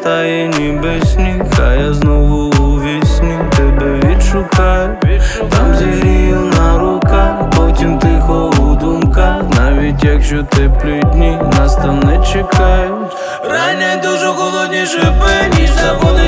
настає ніби сніг, а я знову у вісні тебе відшукаю. Там зігрію на руках, потім тихо у думках. Навіть якщо теплі дні нас там не чекають. Рання дуже холодні шипи, ніж заводи